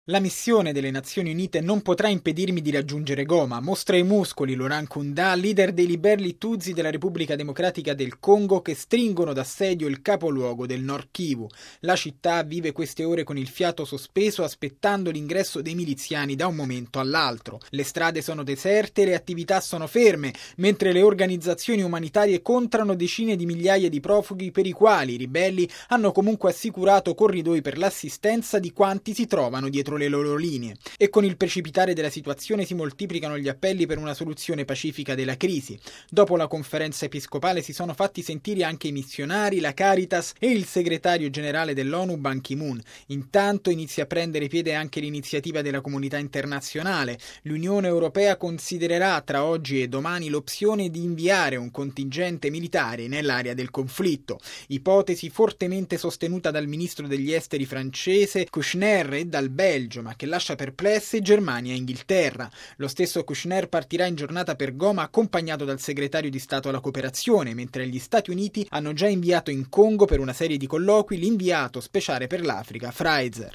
La missione delle Nazioni Unite non potrà impedirmi di raggiungere Goma, mostra i muscoli Laurent Nkunda, leader dei liberli Tutsi della Repubblica Democratica del Congo che stringono d'assedio il capoluogo del Nord Kivu. La città vive queste ore con il fiato sospeso aspettando l'ingresso dei miliziani da un momento all'altro. Le strade sono deserte e le attività sono ferme, mentre le organizzazioni umanitarie contano decine di migliaia di profughi per i quali i ribelli hanno comunque assicurato corridoi per l'assistenza di quanti si trovano dietro le loro linee. E con il precipitare della situazione si moltiplicano gli appelli per una soluzione pacifica della crisi. Dopo la conferenza episcopale si sono fatti sentire anche i missionari, la Caritas e il segretario generale dell'ONU Ban Ki-moon. Intanto inizia a prendere piede anche l'iniziativa della comunità internazionale. L'Unione Europea considererà tra oggi e domani l'opzione di inviare un contingente militare nell'area del conflitto. Ipotesi fortemente sostenuta dal ministro degli esteri francese Kouchner e dal Belgio, ma che lascia perplesse Germania e Inghilterra. Lo stesso Kouchner partirà in giornata per Goma accompagnato dal segretario di Stato alla cooperazione, mentre gli Stati Uniti hanno già inviato in Congo per una serie di colloqui l'inviato speciale per l'Africa Fraser.